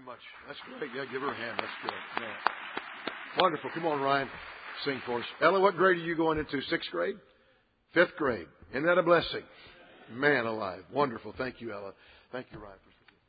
much. That's great. Yeah, give her a hand. That's good. Yeah. Wonderful. Come on, Ryan. Sing for us. Ella, what grade are you going into? 6th grade? 5th grade. Isn't that a blessing? Man alive. Wonderful. Thank you, Ella. Thank you, Ryan.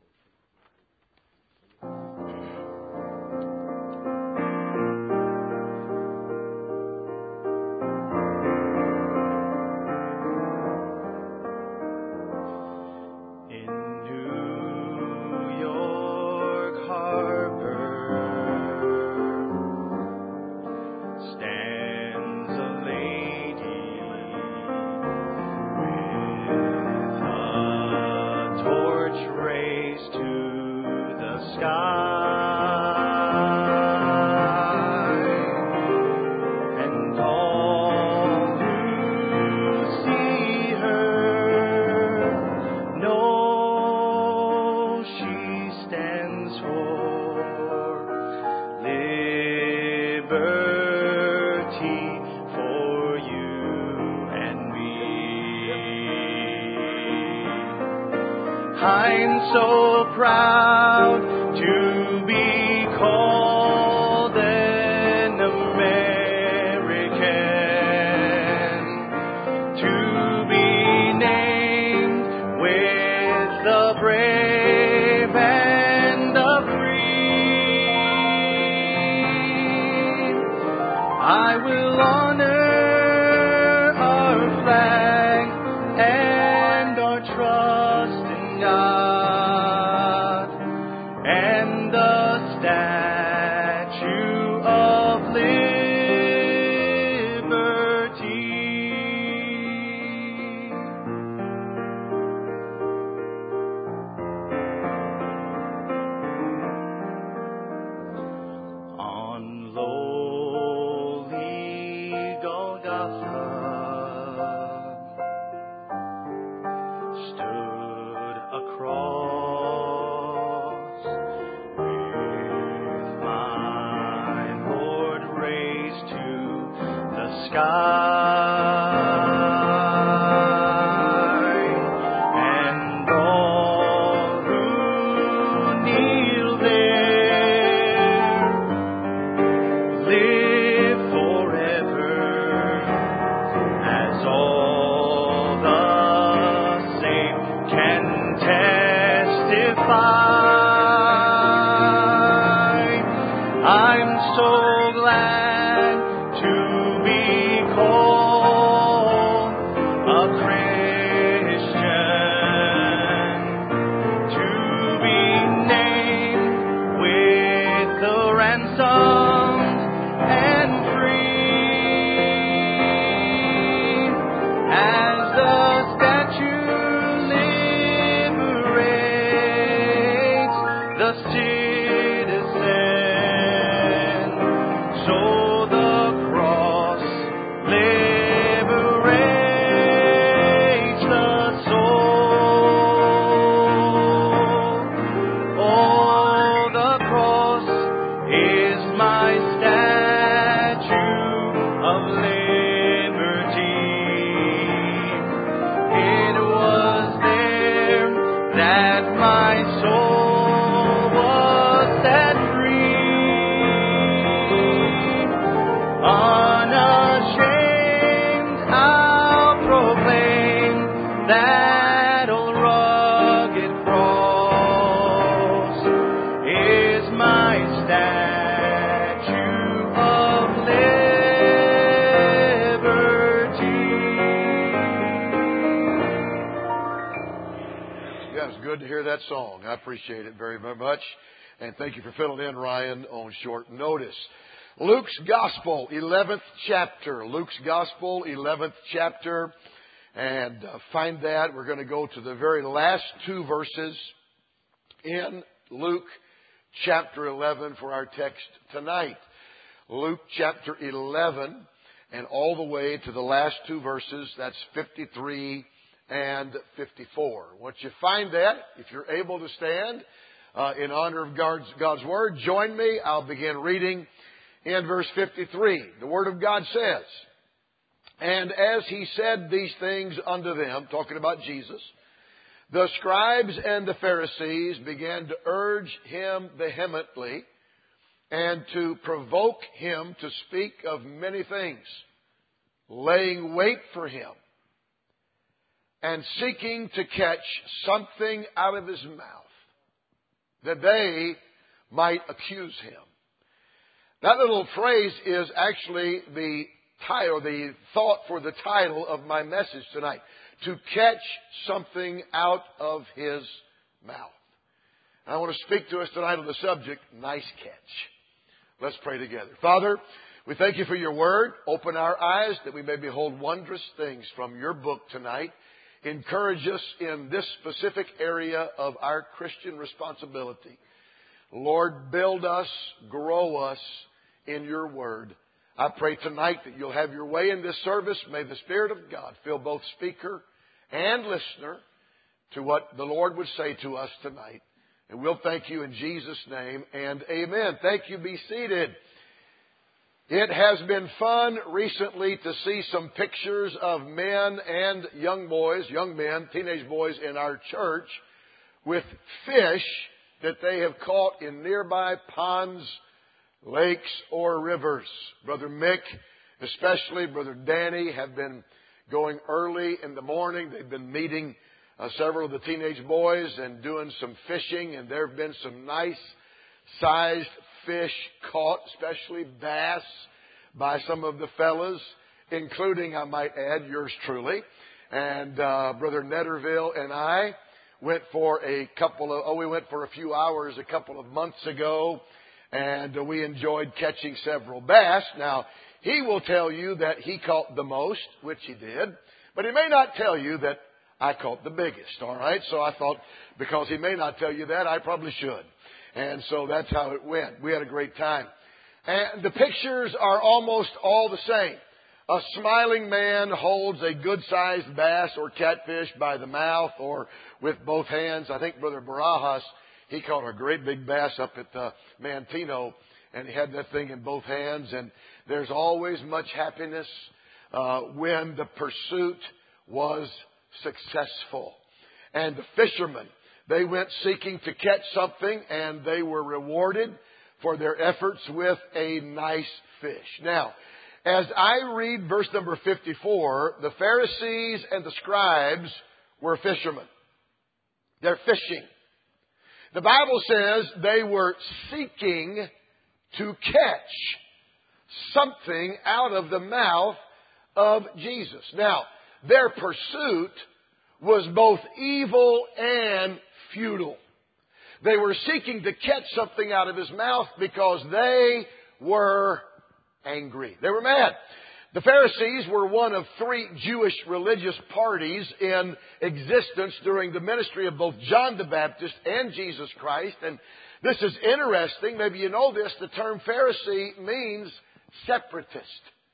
Song. I appreciate it very, very much. And thank you for filling in, Ryan, on short notice. Luke's Gospel, 11th chapter. Luke's Gospel, 11th chapter. And find that. We're going to go to the very last 2 verses in Luke chapter 11 for our text tonight. Luke chapter 11 and all the way to the last 2 verses. That's 53 and 54. Once you find that, if you're able to stand in honor of God's Word, join me. I'll begin reading in verse 53. The Word of God says, "And as he said these things unto them," talking about Jesus, the scribes and the Pharisees began to urge him vehemently and to provoke him to speak of many things, laying wait for him and seeking to catch something out of his mouth that they might accuse him. That little phrase is actually the title, the thought for the title of my message tonight. To catch something out of his mouth. And I want to speak to us tonight on the subject, nice catch. Let's pray together. Father, we thank you for your word. Open our eyes that we may behold wondrous things from your book tonight. Encourage us in this specific area of our Christian responsibility. Lord, build us, grow us in your word. I pray tonight that you'll have your way in this service. May the Spirit of God fill both speaker and listener to what the Lord would say to us tonight. And we'll thank you in Jesus' name and amen. Thank you. Be seated. It has been fun recently to see some pictures of men and young men, teenage boys in our church with fish that they have caught in nearby ponds, lakes, or rivers. Brother Mick, especially Brother Danny, have been going early in the morning. They've been meeting several of the teenage boys and doing some fishing, and there have been some nice sized fish caught, especially bass, by some of the fellas, including, I might add, yours truly. And Brother Netterville and I went for a few hours a couple of months ago, and we enjoyed catching several bass. Now, he will tell you that he caught the most, which he did, but he may not tell you that I caught the biggest, all right? So I thought, because he may not tell you that, I probably should. And so that's how it went. We had a great time. And the pictures are almost all the same. A smiling man holds a good-sized bass or catfish by the mouth or with both hands. I think Brother Barajas, he caught a great big bass up at Mantino, and he had that thing in both hands. And there's always much happiness when the pursuit was successful. And the fishermen, they went seeking to catch something, and they were rewarded for their efforts with a nice fish. Now, as I read verse number 54, the Pharisees and the scribes were fishermen. They're fishing. The Bible says they were seeking to catch something out of the mouth of Jesus. Now, their pursuit was both evil and futile. They were seeking to catch something out of his mouth because they were angry. They were mad. The Pharisees were one of three Jewish religious parties in existence during the ministry of both John the Baptist and Jesus Christ. And this is interesting. Maybe you know this. The term Pharisee means separatist.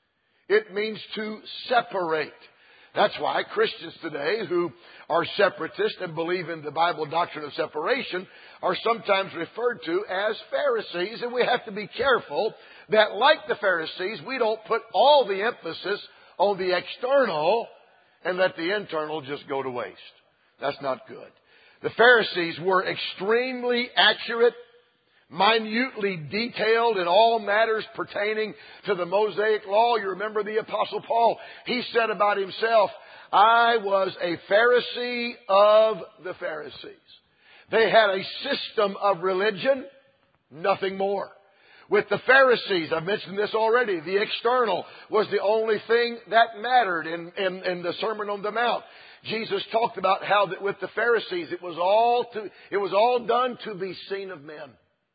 It means to separate. That's why Christians today who are separatists and believe in the Bible doctrine of separation are sometimes referred to as Pharisees. And we have to be careful that, like the Pharisees, we don't put all the emphasis on the external and let the internal just go to waste. That's not good. The Pharisees were extremely accurate, minutely detailed in all matters pertaining to the Mosaic law. You remember the Apostle Paul. He said about himself, I was a Pharisee of the Pharisees. They had a system of religion, nothing more. With the Pharisees, I've mentioned this already, the external was the only thing that mattered in the Sermon on the Mount. Jesus talked about how that with the Pharisees it was all done to be seen of men.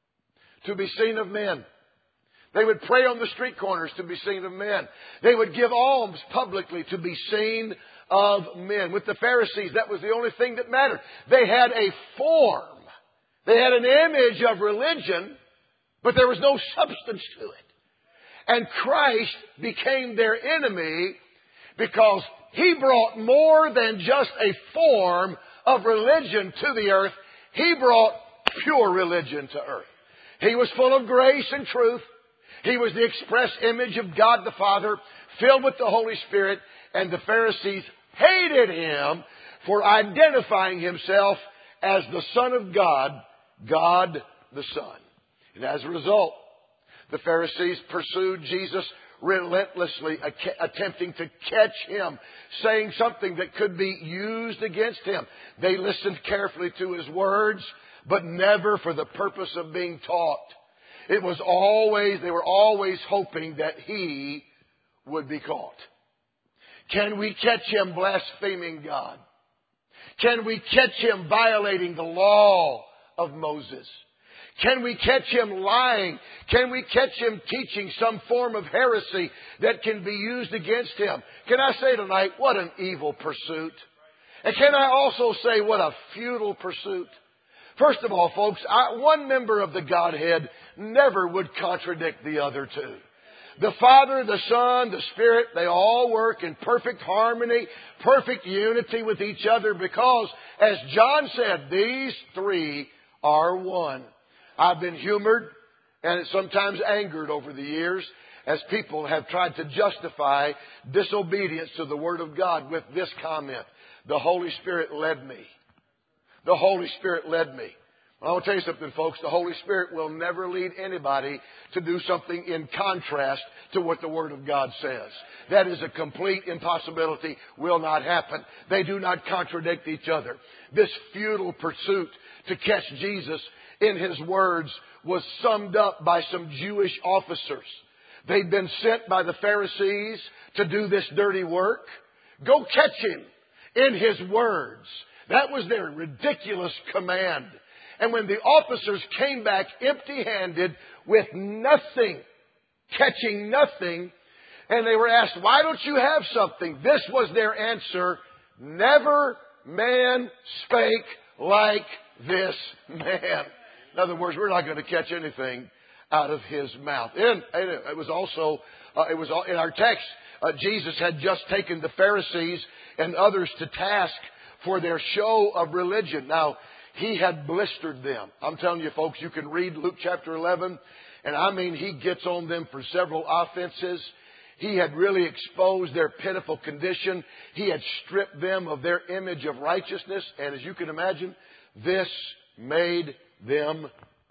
To be seen of men. They would pray on the street corners to be seen of men. They would give alms publicly to be seen of men. With the Pharisees, that was the only thing that mattered. They had a form. They had an image of religion, but there was no substance to it. And Christ became their enemy because He brought more than just a form of religion to the earth. He brought pure religion to earth. He was full of grace and truth. He was the express image of God the Father, filled with the Holy Spirit, and the Pharisees hated Him for identifying himself as the Son of God, God the Son. And as a result, the Pharisees pursued Jesus relentlessly, attempting to catch him, saying something that could be used against him. They listened carefully to his words, but never for the purpose of being taught. They were always hoping that he would be caught. Can we catch him blaspheming God? Can we catch him violating the law of Moses? Can we catch him lying? Can we catch him teaching some form of heresy that can be used against him? Can I say tonight, what an evil pursuit. And can I also say, what a futile pursuit? First of all, folks, one member of the Godhead never would contradict the other two. The Father, the Son, the Spirit, they all work in perfect harmony, perfect unity with each other because, as John said, these three are one. I've been humored and sometimes angered over the years as people have tried to justify disobedience to the Word of God with this comment: the Holy Spirit led me. The Holy Spirit led me. I want to tell you something, folks. The Holy Spirit will never lead anybody to do something in contrast to what the Word of God says. That is a complete impossibility. Will not happen. They do not contradict each other. This futile pursuit to catch Jesus in his words was summed up by some Jewish officers. They'd been sent by the Pharisees to do this dirty work. Go catch him in his words. That was their ridiculous command. And when the officers came back empty-handed with nothing, catching nothing, and they were asked, why don't you have something? This was their answer: never man spake like this man. In other words, we're not going to catch anything out of his mouth. And it was also, in our text, Jesus had just taken the Pharisees and others to task for their show of religion. Now, he had blistered them. I'm telling you, folks, you can read Luke chapter 11, and I mean, he gets on them for several offenses. He had really exposed their pitiful condition. He had stripped them of their image of righteousness. And as you can imagine, this made them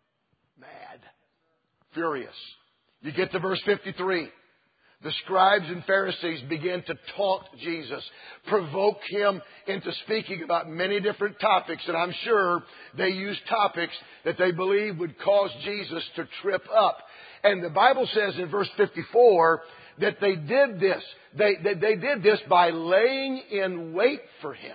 mad, furious. You get to verse 53. The scribes and Pharisees began to taunt Jesus, provoke him into speaking about many different topics. And I'm sure they used topics that they believed would cause Jesus to trip up. And the Bible says in verse 54 that they did this. They did this by laying in wait for him.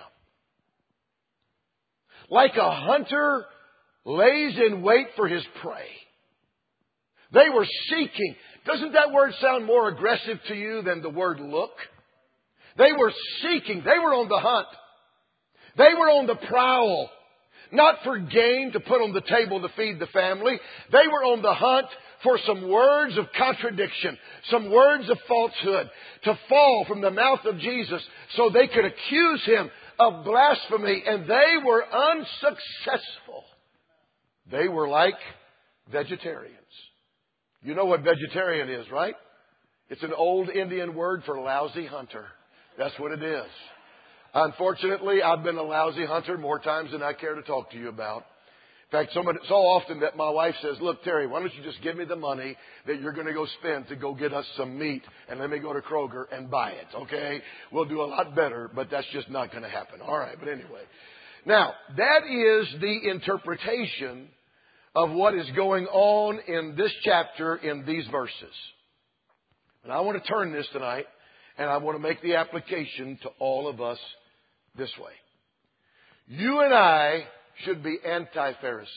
Like a hunter lays in wait for his prey. They were seeking. Doesn't that word sound more aggressive to you than the word look? They were seeking. They were on the hunt. They were on the prowl. Not for gain to put on the table to feed the family. They were on the hunt for some words of contradiction, some words of falsehood, to fall from the mouth of Jesus so they could accuse him of blasphemy. And they were unsuccessful. They were like vegetarians. You know what vegetarian is, right? It's an old Indian word for lousy hunter. That's what it is. Unfortunately, I've been a lousy hunter more times than I care to talk to you about. In fact, so often that my wife says, look, Terry, why don't you just give me the money that you're going to go spend to go get us some meat and let me go to Kroger and buy it, okay? We'll do a lot better, but that's just not going to happen. All right, but anyway. Now, that is the interpretation of what is going on in this chapter, in these verses. And I want to turn this tonight, and I want to make the application to all of us this way. You and I should be anti-Pharisees,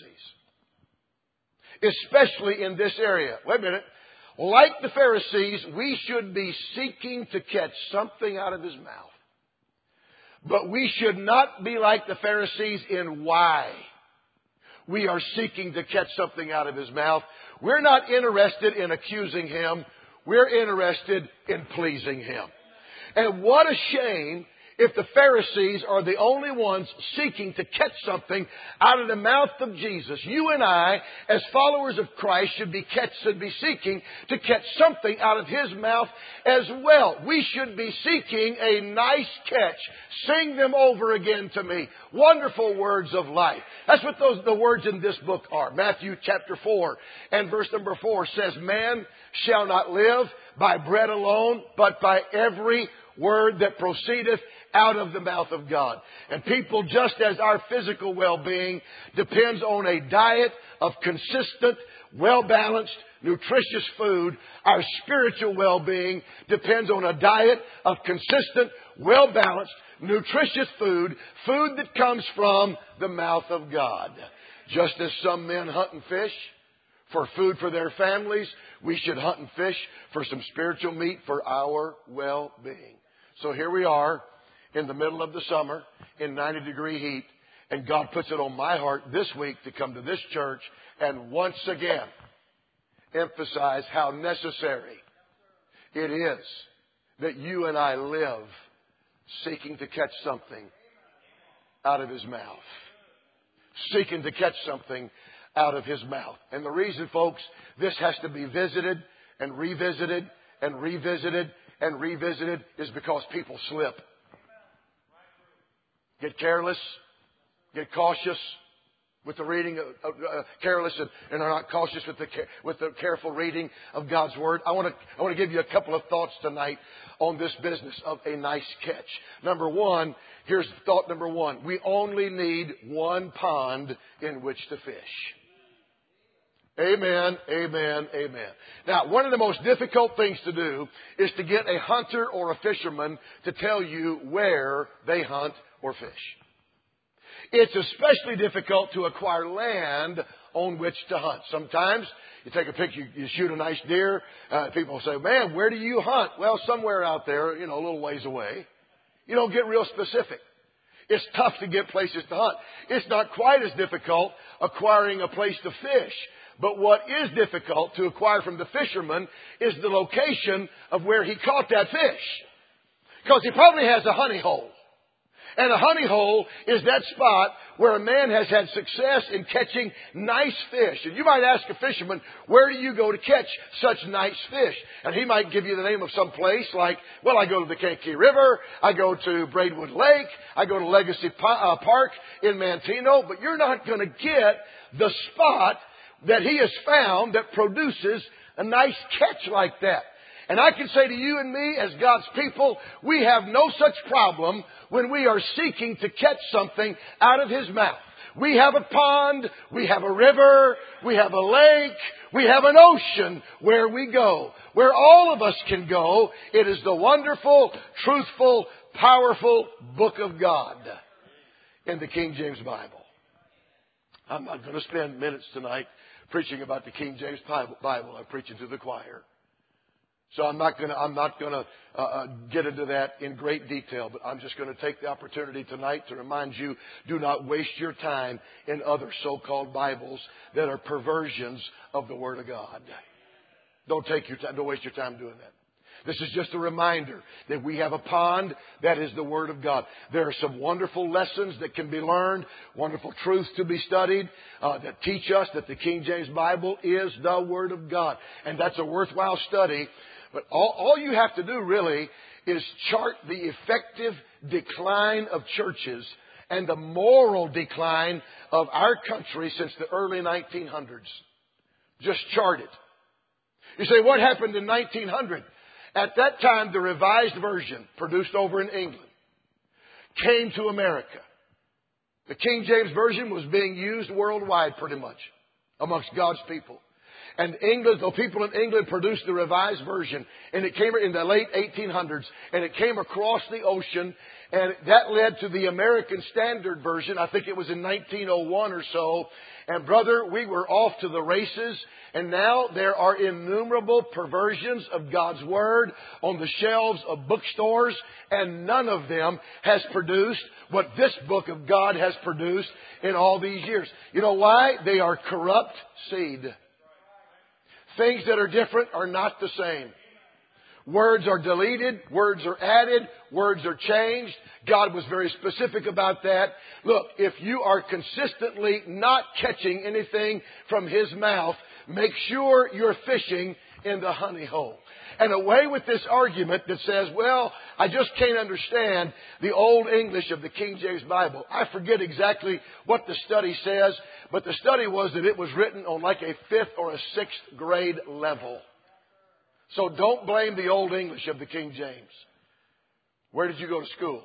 especially in this area. Wait a minute. Like the Pharisees, we should be seeking to catch something out of his mouth. But we should not be like the Pharisees in why we are seeking to catch something out of his mouth. We're not interested in accusing him. We're interested in pleasing him. And what a shame if the Pharisees are the only ones seeking to catch something out of the mouth of Jesus, you and I, as followers of Christ, should be seeking to catch something out of His mouth as well. We should be seeking a nice catch. Sing them over again to me. Wonderful words of life. That's what the words in this book are. Matthew chapter 4 and verse number 4 says, man shall not live by bread alone, but by every word that proceedeth out of the mouth of God. And people, just as our physical well-being depends on a diet of consistent, well-balanced, nutritious food, our spiritual well-being depends on a diet of consistent, well-balanced, nutritious food that comes from the mouth of God. Just as some men hunt and fish for food for their families, we should hunt and fish for some spiritual meat for our well-being. So here we are in the middle of the summer in 90-degree heat, and God puts it on my heart this week to come to this church and once again emphasize how necessary it is that you and I live seeking to catch something out of His mouth. Seeking to catch something out of His mouth. And the reason, folks, this has to be visited and revisited and revisited and revisited is because people slip. Get careless, get cautious with the reading, careless and are not cautious with the careful reading of God's Word. I want to give you a couple of thoughts tonight on this business of a nice catch. Number one, here's thought number one. We only need one pond in which to fish. Amen, amen, amen. Now, one of the most difficult things to do is to get a hunter or a fisherman to tell you where they hunt or fish. It's especially difficult to acquire land on which to hunt. Sometimes you take a picture, you shoot a nice deer. People say, man, where do you hunt? Well, somewhere out there, a little ways away. You don't get real specific. It's tough to get places to hunt. It's not quite as difficult acquiring a place to fish. But what is difficult to acquire from the fisherman is the location of where he caught that fish. Because he probably has a honey hole. And a honey hole is that spot where a man has had success in catching nice fish. And you might ask a fisherman, where do you go to catch such nice fish? And he might give you the name of some place like, well, I go to the Kankakee River, I go to Braidwood Lake, I go to Legacy Park in Manteno, but you're not going to get the spot that he has found that produces a nice catch like that. And I can say to you and me as God's people, we have no such problem when we are seeking to catch something out of His mouth. We have a pond, we have a river, we have a lake, we have an ocean where we go. Where all of us can go, it is the wonderful, truthful, powerful book of God in the King James Bible. I'm not going to spend minutes tonight preaching about the King James Bible. I'm preaching to the choir. So I'm not going to get into that in great detail, but I'm just going to take the opportunity tonight to remind you, do not waste your time in other so-called Bibles that are perversions of the Word of God. Don't waste your time doing that. This is just a reminder that we have a pond that is the Word of God. There are some wonderful lessons that can be learned, wonderful truths to be studied that teach us that the King James Bible is the Word of God. And that's a worthwhile study. But all you have to do really is chart the effective decline of churches and the moral decline of our country since the early 1900s. Just chart it. You say, what happened in 1900? At that time, the Revised Version, produced over in England, came to America. The King James Version was being used worldwide pretty much amongst God's people. And the people in England produced the Revised Version, and it came in the late 1800s, and it came across the ocean, and that led to the American Standard Version. I think it was in 1901 or so. And brother, we were off to the races, and now there are innumerable perversions of God's Word on the shelves of bookstores, and none of them has produced what this book of God has produced in all these years. You know why? They are corrupt seed. Things that are different are not the same. Words are deleted. Words are added. Words are changed. God was very specific about that. Look, if you are consistently not catching anything from His mouth, make sure you're fishing in the honey hole. And away with this argument that says, well, I just can't understand the Old English of the King James Bible. I forget exactly what the study says, but the study was that it was written on like a 5th or a 6th grade level. So don't blame the Old English of the King James. Where did you go to school?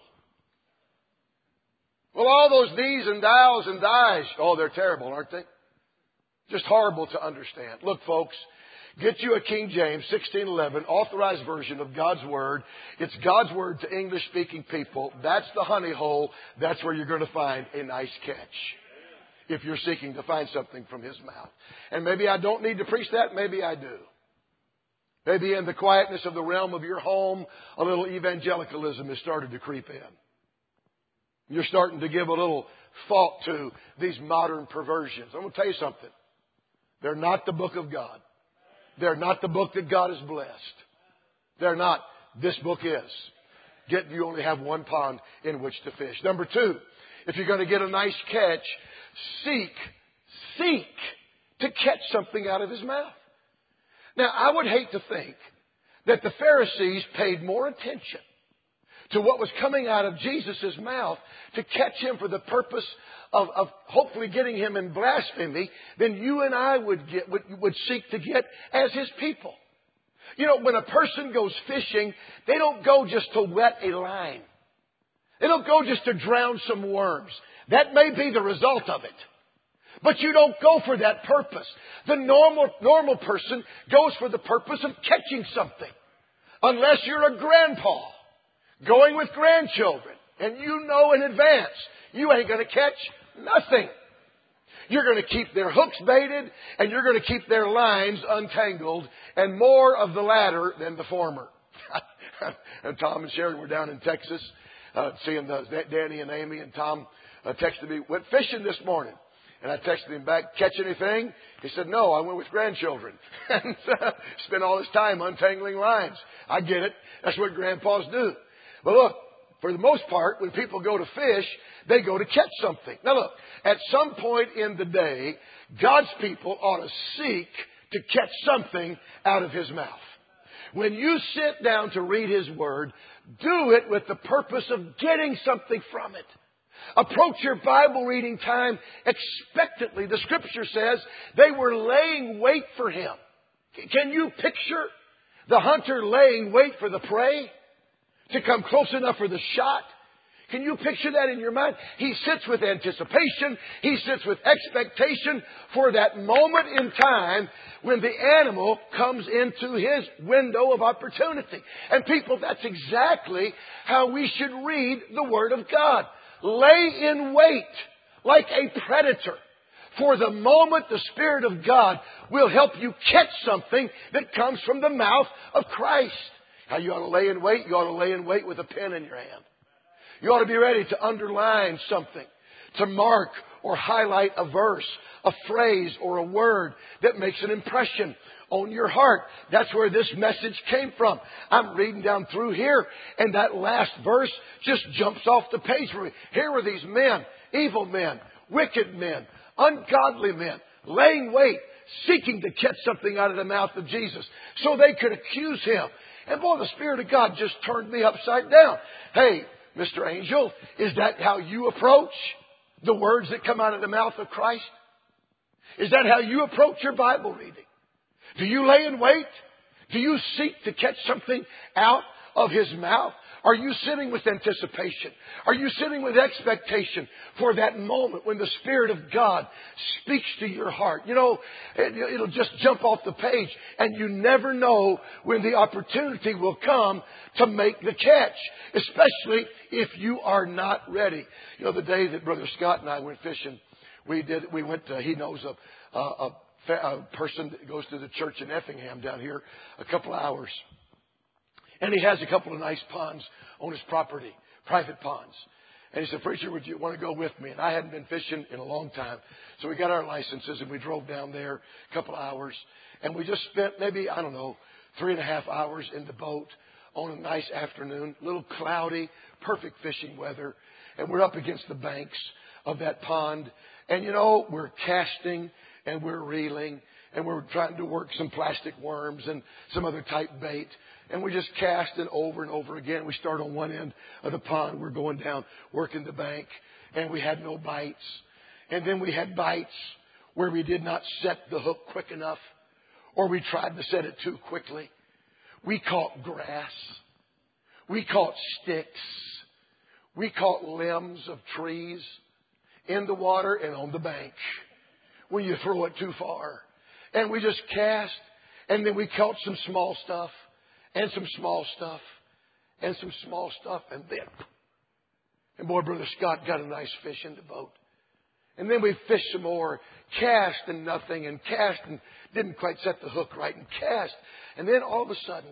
Well, all those these and thous and thys, oh, they're terrible, aren't they? Just horrible to understand. Look, folks, get you a King James 1611 authorized version of God's Word. It's God's Word to English-speaking people. That's the honey hole. That's where you're going to find a nice catch if you're seeking to find something from His mouth. And maybe I don't need to preach that. Maybe I do. Maybe in the quietness of the realm of your home, a little evangelicalism has started to creep in. You're starting to give a little thought to these modern perversions. I'm going to tell you something. They're not the book of God. They're not the book that God has blessed. They're not. This book is. You only have one pond in which to fish. Number 2, if you're going to get a nice catch, seek to catch something out of His mouth. Now, I would hate to think that the Pharisees paid more attention to what was coming out of Jesus' mouth to catch Him for the purpose of hopefully getting Him in blasphemy than you and I would seek to get as His people. You know, when a person goes fishing, they don't go just to wet a line. They don't go just to drown some worms. That may be the result of it. But you don't go for that purpose. The normal person goes for the purpose of catching something. Unless you're a grandpa going with grandchildren and you know in advance you ain't going to catch nothing. You're going to keep their hooks baited and you're going to keep their lines untangled, and more of the latter than the former. And Tom and Sharon were down in Texas seeing Danny and Amy, and Tom texted me, went fishing this morning. And I texted him back, catch anything? He said, no, I went with grandchildren. And spent all this time untangling lines. I get it. That's what grandpas do. But look, for the most part, when people go to fish, they go to catch something. Now look, at some point in the day, God's people ought to seek to catch something out of His mouth. When you sit down to read His Word, do it with the purpose of getting something from it. Approach your Bible reading time expectantly. The Scripture says they were laying wait for Him. Can you picture the hunter laying wait for the prey to come close enough for the shot? Can you picture that in your mind? He sits with anticipation. He sits with expectation for that moment in time when the animal comes into his window of opportunity. And people, that's exactly how we should read the Word of God. Lay in wait like a predator for the moment the Spirit of God will help you catch something that comes from the mouth of Christ. How you ought to lay in wait? You ought to lay in wait with a pen in your hand. You ought to be ready to underline something, to mark or highlight a verse, a phrase, or a word that makes an impression on your heart. That's where this message came from. I'm reading down through here, and that last verse just jumps off the page for me. Here were these men, evil men, wicked men, ungodly men, laying wait, seeking to catch something out of the mouth of Jesus so they could accuse Him. And boy, the Spirit of God just turned me upside down. Hey, Mr. Angel, is that how you approach the words that come out of the mouth of Christ? Is that how you approach your Bible reading? Do you lay in wait? Do you seek to catch something out of His mouth? Are you sitting with anticipation? Are you sitting with expectation for that moment when the Spirit of God speaks to your heart? You know, it'll just jump off the page, and you never know when the opportunity will come to make the catch, especially if you are not ready. You know, the day that Brother Scott and I went fishing, he knows a person that goes to the church in Effingham down here a couple of hours. And he has a couple of nice ponds on his property, private ponds. And he said, preacher, would you want to go with me? And I hadn't been fishing in a long time. So we got our licenses and we drove down there a couple of hours. And we just spent maybe, 3.5 hours in the boat on a nice afternoon, a little cloudy, perfect fishing weather. And we're up against the banks of that pond. And we're casting and we're reeling and we're trying to work some plastic worms and some other type bait. And we just cast it over and over again. We start on one end of the pond. We're going down, working the bank. And we had no bites. And then we had bites where we did not set the hook quick enough, or we tried to set it too quickly. We caught grass. We caught sticks. We caught limbs of trees in the water and on the bank when you throw it too far. And we just cast, and then we caught some small stuff, and some small stuff, and some small stuff, and boy, Brother Scott got a nice fish in the boat. And then we fished some more, cast and nothing, and cast and didn't quite set the hook right, and cast. And then all of a sudden,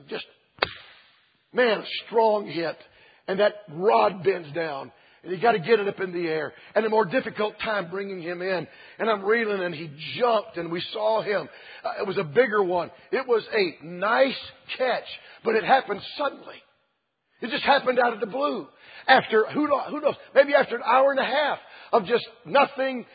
a strong hit. And that rod bends down. And you got to get it up in the air. And a more difficult time bringing him in. And I'm reeling, and he jumped, and we saw him. It was a bigger one. It was a nice catch, but it happened suddenly. It just happened out of the blue. After, who knows, maybe after an hour and a half of just nothing,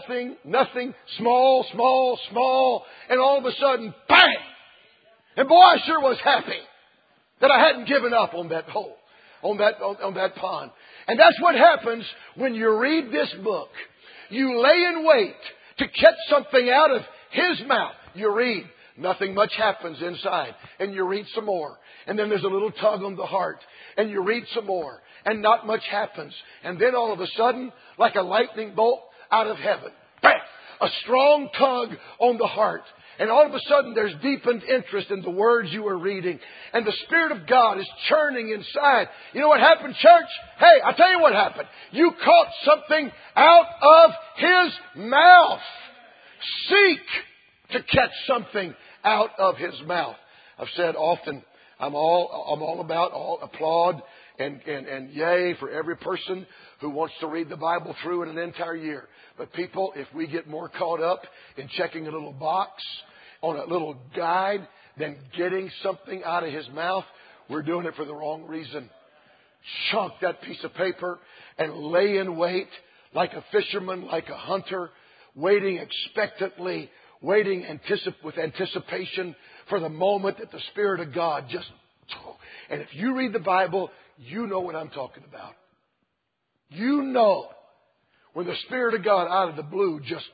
small, and all of a sudden, bang! And boy, I sure was happy that I hadn't given up on that hole, on that pond. And that's what happens when you read this book. You lay in wait to catch something out of His mouth. You read. Nothing much happens inside. And you read some more. And then there's a little tug on the heart. And you read some more. And not much happens. And then all of a sudden, like a lightning bolt out of heaven, bam! A strong tug on the heart. And all of a sudden there's deepened interest in the words you are reading. And the Spirit of God is churning inside. You know what happened, church? Hey, I'll tell you what happened. You caught something out of His mouth. Seek to catch something out of His mouth. I've said often, I'm all about applaud and yay for every person who wants to read the Bible through in an entire year. But people, if we get more caught up in checking a little box on a little guide than getting something out of His mouth, we're doing it for the wrong reason. Chunk that piece of paper and lay in wait like a fisherman, like a hunter, waiting expectantly, waiting with anticipation for the moment that the Spirit of God just... And if you read the Bible, you know what I'm talking about. You know when the Spirit of God out of the blue just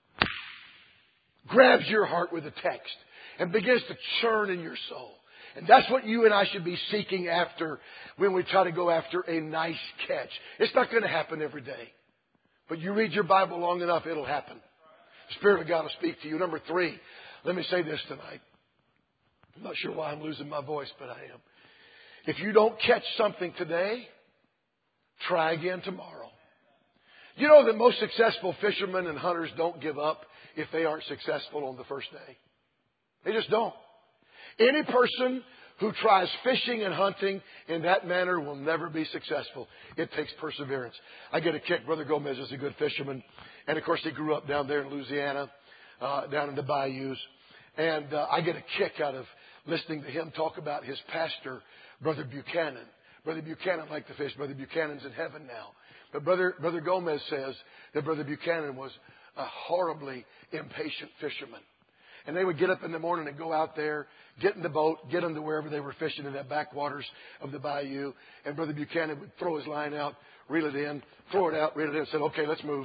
grabs your heart with a text and begins to churn in your soul. And that's what you and I should be seeking after when we try to go after a nice catch. It's not going to happen every day. But you read your Bible long enough, it'll happen. The Spirit of God will speak to you. Number 3, let me say this tonight. I'm not sure why I'm losing my voice, but I am. If you don't catch something today, try again tomorrow. You know that most successful fishermen and hunters don't give up if they aren't successful on the first day. They just don't. Any person who tries fishing and hunting in that manner will never be successful. It takes perseverance. I get a kick. Brother Gomez is a good fisherman. And, of course, he grew up down there in Louisiana, down in the bayous. And I get a kick out of listening to him talk about his pastor, Brother Buchanan. Brother Buchanan liked to fish. Brother Buchanan's in heaven now. But Brother Gomez says that Brother Buchanan was a horribly impatient fisherman. And they would get up in the morning and go out there, get in the boat, get them to wherever they were fishing in the backwaters of the bayou. And Brother Buchanan would throw his line out, reel it in, throw it out, reel it in, and said, okay, let's move.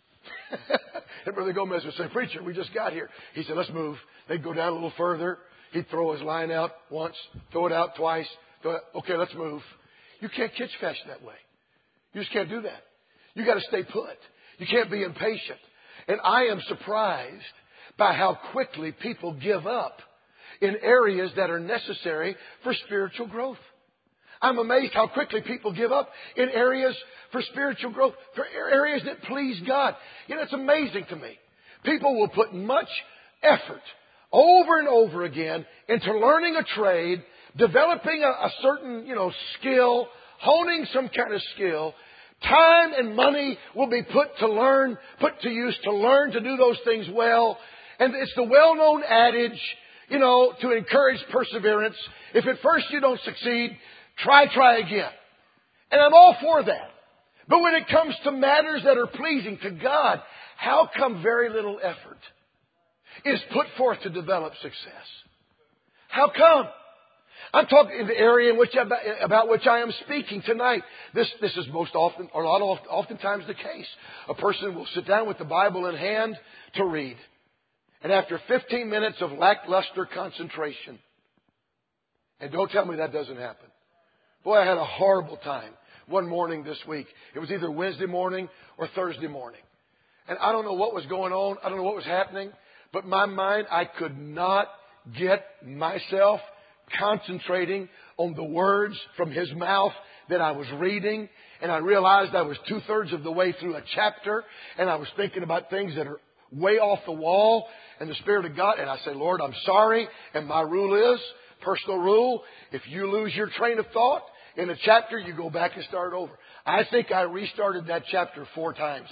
And Brother Gomez would say, preacher, we just got here. He said, let's move. They'd go down a little further. He'd throw his line out once, throw it out twice. Okay, let's move. You can't catch fish that way. You just can't do that. You got to stay put. You can't be impatient. And I am surprised by how quickly people give up in areas that are necessary for spiritual growth. I'm amazed how quickly people give up in areas for spiritual growth, for areas that please God. You know, it's amazing to me. People will put much effort over and over again into learning a trade, developing a certain, skill, honing some kind of skill. Time and money will be put to use to learn to do those things well. And it's the well-known adage, to encourage perseverance. If at first you don't succeed, try again. And I'm all for that. But when it comes to matters that are pleasing to God, how come very little effort is put forth to develop success? How come? I'm talking in the area in which about which I am speaking tonight. This is most often, or oftentimes the case. A person will sit down with the Bible in hand to read. And after 15 minutes of lackluster concentration, and don't tell me that doesn't happen. Boy, I had a horrible time one morning this week. It was either Wednesday morning or Thursday morning. And I don't know what was going on. I don't know what was happening. But my mind, I could not get myself concentrating on the words from His mouth that I was reading. And I realized I was 2/3 of the way through a chapter. And I was thinking about things that are way off the wall. And the Spirit of God. And I said, Lord, I'm sorry. And my rule is, personal rule, if you lose your train of thought in a chapter, you go back and start over. I think I restarted that chapter 4 times.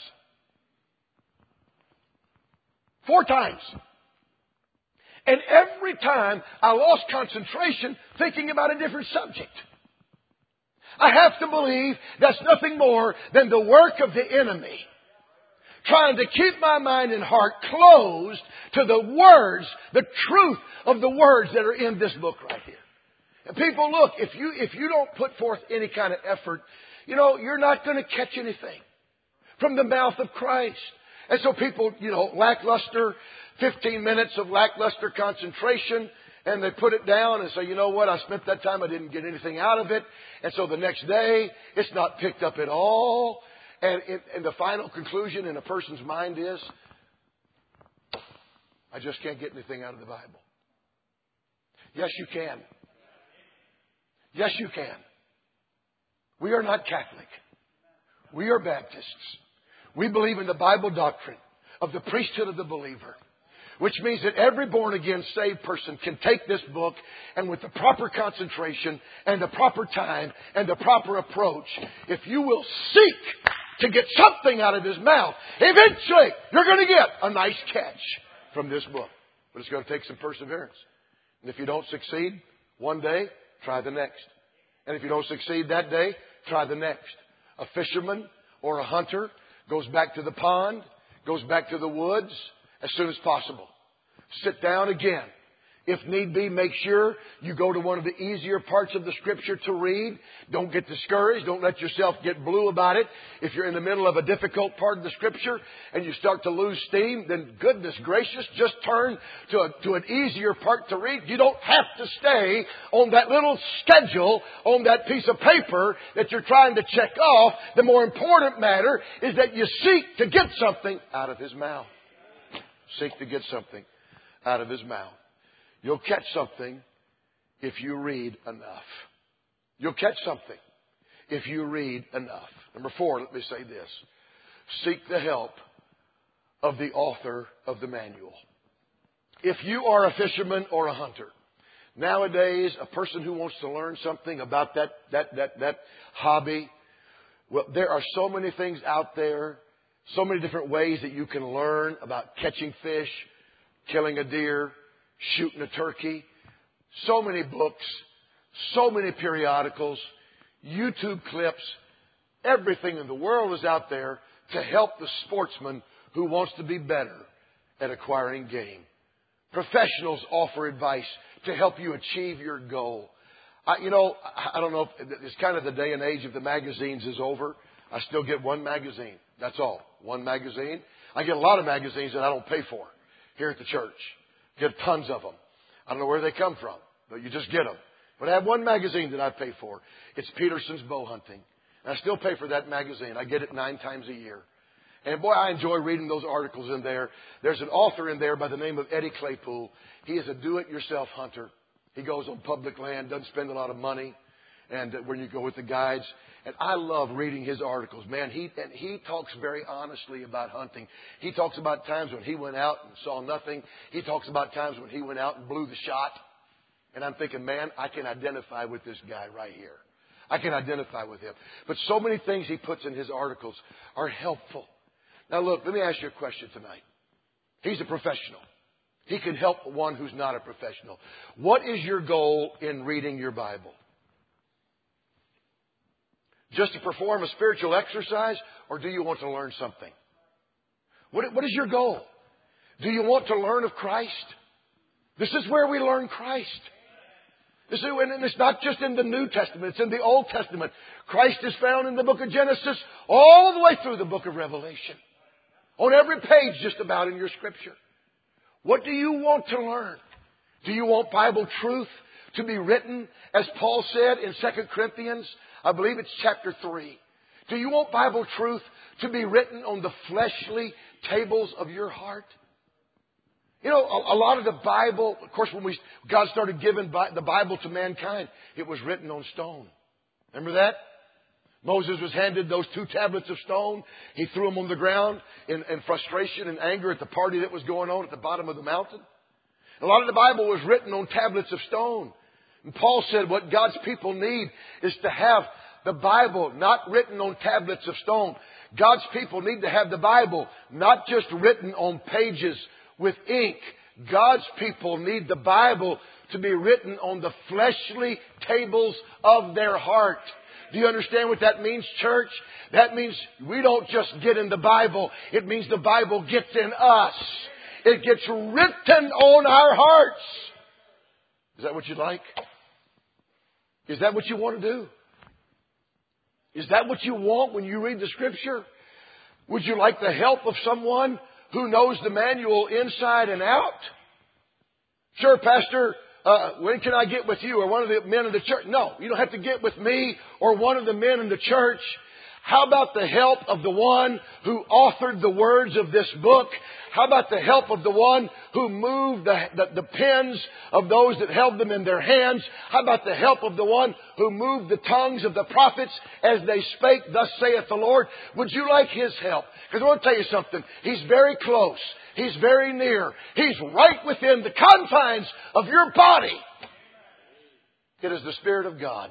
4 times. And every time I lost concentration thinking about a different subject. I have to believe that's nothing more than the work of the enemy, trying to keep my mind and heart closed to the words, the truth of the words that are in this book right here. And people, look, if you don't put forth any kind of effort, you're not going to catch anything from the mouth of Christ. And so people, lackluster, 15 minutes of lackluster concentration, and they put it down and say, you know what, I spent that time, I didn't get anything out of it. And so the next day, it's not picked up at all. And the final conclusion in a person's mind is, I just can't get anything out of the Bible. Yes, you can. Yes, you can. We are not Catholic. We are Baptists. We believe in the Bible doctrine of the priesthood of the believer, which means that every born-again saved person can take this book and with the proper concentration and the proper time and the proper approach, if you will seek to get something out of His mouth, eventually you're going to get a nice catch from this book. But it's going to take some perseverance. And if you don't succeed one day, try the next. And if you don't succeed that day, try the next. A fisherman or a hunter goes back to the pond, goes back to the woods as soon as possible. Sit down again. If need be, make sure you go to one of the easier parts of the Scripture to read. Don't get discouraged. Don't let yourself get blue about it. If you're in the middle of a difficult part of the Scripture and you start to lose steam, then goodness gracious, just turn to an easier part to read. You don't have to stay on that little schedule, on that piece of paper that you're trying to check off. The more important matter is that you seek to get something out of His mouth. Seek to get something out of His mouth. You'll catch something if you read enough. You'll catch something if you read enough. Number 4, let me say this. Seek the help of the author of the manual. If you are a fisherman or a hunter, nowadays a person who wants to learn something about that hobby, well, there are so many things out there, so many different ways that you can learn about catching fish, killing a deer, shooting a turkey. So many books, so many periodicals, YouTube clips. Everything in the world is out there to help the sportsman who wants to be better at acquiring game. Professionals offer advice to help you achieve your goal. I don't know if it's kind of the day and age of the magazines is over. I still get one magazine. That's all. One magazine. I get a lot of magazines that I don't pay for here at the church. Get tons of them. I don't know where they come from, but you just get them. But I have one magazine that I pay for. It's Peterson's Bow Hunting. And I still pay for that magazine. I get it 9 times a year. And boy, I enjoy reading those articles in there. There's an author in there by the name of Eddie Claypool. He is a do-it-yourself hunter. He goes on public land, doesn't spend a lot of money. And when you go with the guides. And I love reading his articles. Man, he talks very honestly about hunting. He talks about times when he went out and saw nothing. He talks about times when he went out and blew the shot. And I'm thinking, man, I can identify with this guy right here. I can identify with him. But so many things he puts in his articles are helpful. Now look, let me ask you a question tonight. He's a professional. He can help one who's not a professional. What is your goal in reading your Bible? Just to perform a spiritual exercise, or do you want to learn something? What is your goal? Do you want to learn of Christ? This is where we learn Christ. And it's not just in the New Testament, it's in the Old Testament. Christ is found in the book of Genesis all the way through the book of Revelation. On every page just about in your Scripture. What do you want to learn? Do you want Bible truth to be written, as Paul said in 2 Corinthians? I believe it's chapter 3. Do you want Bible truth to be written on the fleshly tables of your heart? You know, a lot of the Bible, of course, when God started giving the Bible to mankind, it was written on stone. Remember that? Moses was handed those 2 tablets of stone. He threw them on the ground in frustration and anger at the party that was going on at the bottom of the mountain. A lot of the Bible was written on tablets of stone. And Paul said what God's people need is to have the Bible not written on tablets of stone. God's people need to have the Bible not just written on pages with ink. God's people need the Bible to be written on the fleshly tables of their heart. Do you understand what that means, church? That means we don't just get in the Bible. It means the Bible gets in us. It gets written on our hearts. Is that what you'd like? Is that what you want to do? Is that what you want when you read the Scripture? Would you like the help of someone who knows the manual inside and out? Sure, Pastor, when can I get with you or one of the men of the church? No, you don't have to get with me or one of the men in the church. How about the help of the one who authored the words of this book? How about the help of the one who moved the pens of those that held them in their hands? How about the help of the one who moved the tongues of the prophets as they spake, thus saith the Lord? Would you like His help? Because I want to tell you something. He's very close. He's very near. He's right within the confines of your body. It is the Spirit of God.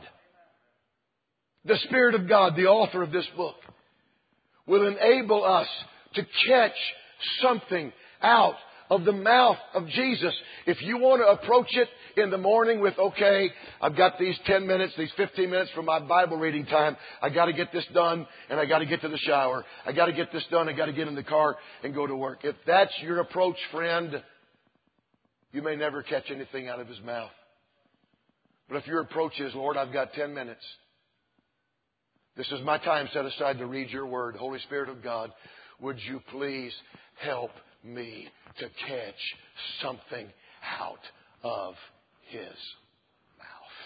The Spirit of God, the author of this book, will enable us to catch something out of the mouth of Jesus. If you want to approach it in the morning with, okay, I've got these 10 minutes, these 15 minutes for my Bible reading time. I got to get this done and I got to get to the shower. I got to get this done. I got to get in the car and go to work. If that's your approach, friend, you may never catch anything out of His mouth. But if your approach is, Lord, I've got 10 minutes. This is my time set aside to read your word. Holy Spirit of God, would you please help me to catch something out of His mouth?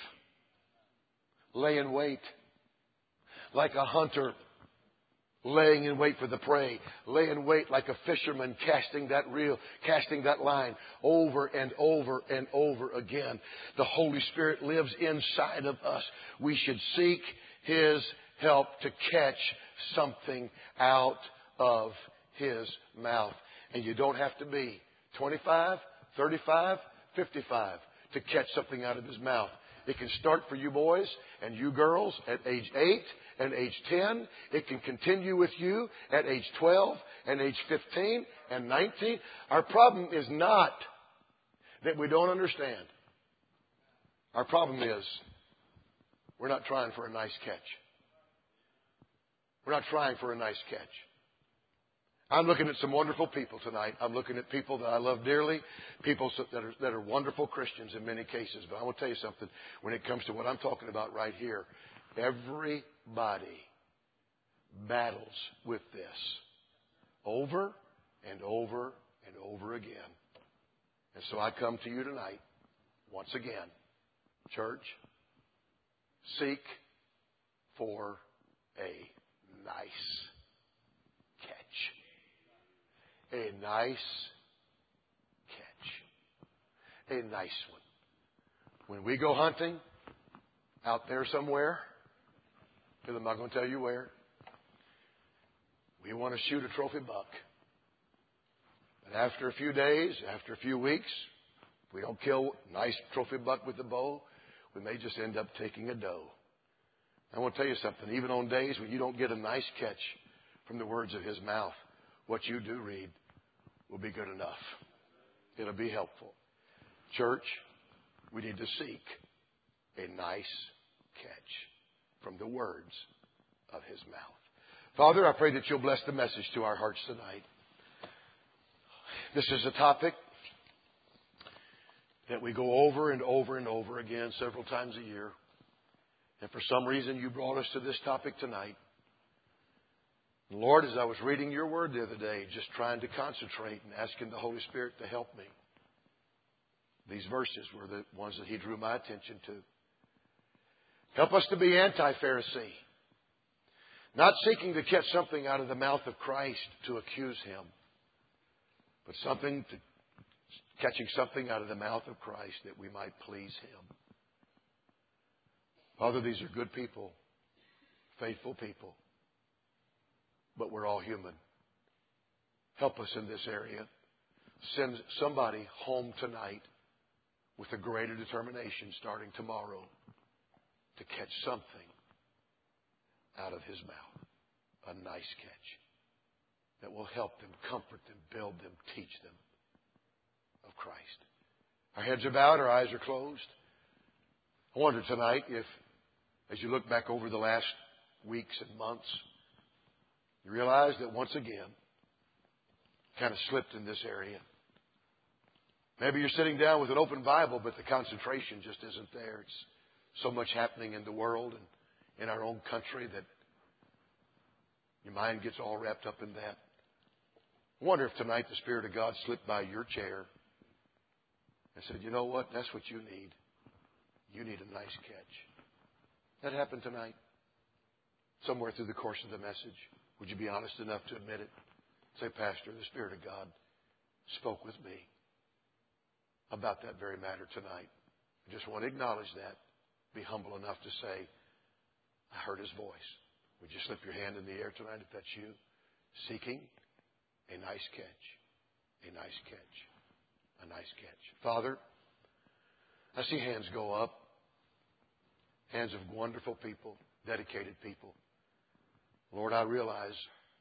Lay in wait like a hunter laying in wait for the prey. Lay in wait like a fisherman casting that reel, casting that line over and over and over again. The Holy Spirit lives inside of us. We should seek His help to catch something out of His mouth. And you don't have to be 25, 35, 55 to catch something out of His mouth. It can start for you boys and you girls at age 8 and age 10. It can continue with you at age 12 and age 15 and 19. Our problem is not that we don't understand. Our problem is we're not trying for a nice catch. We're not trying for a nice catch. I'm looking at some wonderful people tonight. I'm looking at people that I love dearly, people that are wonderful Christians in many cases. But I will tell you something. When it comes to what I'm talking about right here, everybody battles with this over and over and over again. And so I come to you tonight, once again, church, seek for a nice catch. A nice catch. A nice one. When we go hunting out there somewhere, because I'm not going to tell you where, we want to shoot a trophy buck. But after a few days, after a few weeks, if we don't kill a nice trophy buck with the bow, we may just end up taking a doe. I want to tell you something. Even on days when you don't get a nice catch from the words of His mouth, what you do read will be good enough. It'll be helpful. Church, we need to seek a nice catch from the words of His mouth. Father, I pray that You'll bless the message to our hearts tonight. This is a topic that we go over and over and over again several times a year. And for some reason, You brought us to this topic tonight. And Lord, as I was reading Your Word the other day, just trying to concentrate and asking the Holy Spirit to help me, these verses were the ones that He drew my attention to. Help us to be anti-Pharisee, not seeking to catch something out of the mouth of Christ to accuse Him, but catching something out of the mouth of Christ that we might please Him. Father, these are good people, faithful people, but we're all human. Help us in this area. Send somebody home tonight with a greater determination starting tomorrow to catch something out of His mouth. A nice catch that will help them, comfort them, build them, teach them of Christ. Our heads are bowed, our eyes are closed. I wonder tonight if, as you look back over the last weeks and months, you realize that once again, kind of slipped in this area. Maybe you're sitting down with an open Bible, but the concentration just isn't there. It's so much happening in the world and in our own country that your mind gets all wrapped up in that. I wonder if tonight the Spirit of God slipped by your chair and said, you know what? That's what you need. You need a nice catch. That happened tonight. Somewhere through the course of the message. Would you be honest enough to admit it? Say, Pastor, the Spirit of God spoke with me about that very matter tonight. I just want to acknowledge that. Be humble enough to say, I heard His voice. Would you slip your hand in the air tonight if that's you? Seeking a nice catch. A nice catch. A nice catch. Father, I see hands go up. Hands of wonderful people, dedicated people. Lord, I realize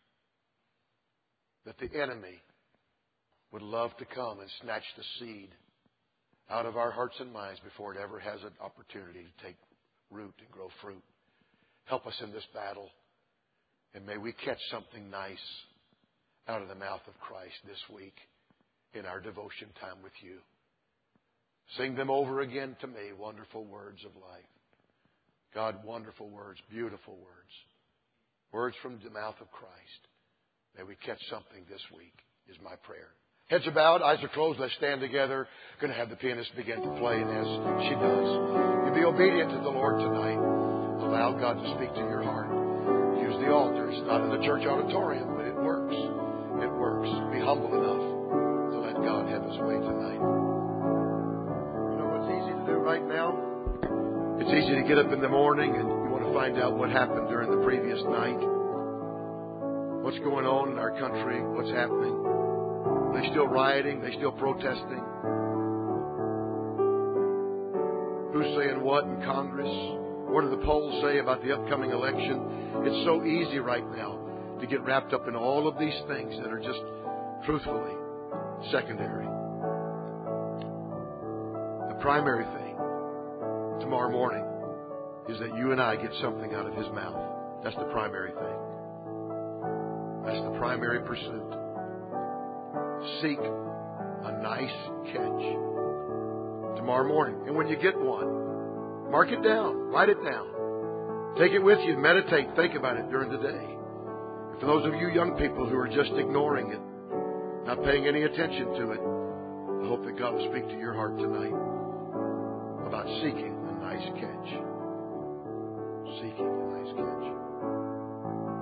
that the enemy would love to come and snatch the seed out of our hearts and minds before it ever has an opportunity to take root and grow fruit. Help us in this battle. And may we catch something nice out of the mouth of Christ this week in our devotion time with You. Sing them over again to me, wonderful words of life. God, wonderful words, beautiful words. Words from the mouth of Christ. May we catch something this week is my prayer. Heads are bowed, eyes are closed. Let's stand together. Going to have the pianist begin to play, and as she does, you be obedient to the Lord tonight. Allow God to speak to your heart. Use the altar. It's not in the church auditorium, but it works. It works. Be humble enough to let God have His way tonight. You know what's easy to do right now? It's easy to get up in the morning and you want to find out what happened during the previous night. What's going on in our country? What's happening? Are they still rioting? Are they still protesting? Who's saying what in Congress? What do the polls say about the upcoming election? It's so easy right now to get wrapped up in all of these things that are just, truthfully, secondary. The primary thing tomorrow morning is that you and I get something out of His mouth. That's the primary thing. That's the primary pursuit. Seek a nice catch tomorrow morning. And when you get one, mark it down. Write it down. Take it with you. Meditate. Think about it during the day. For those of you young people who are just ignoring it, not paying any attention to it, I hope that God will speak to your heart tonight about seeking a nice catch. Seeking a nice catch.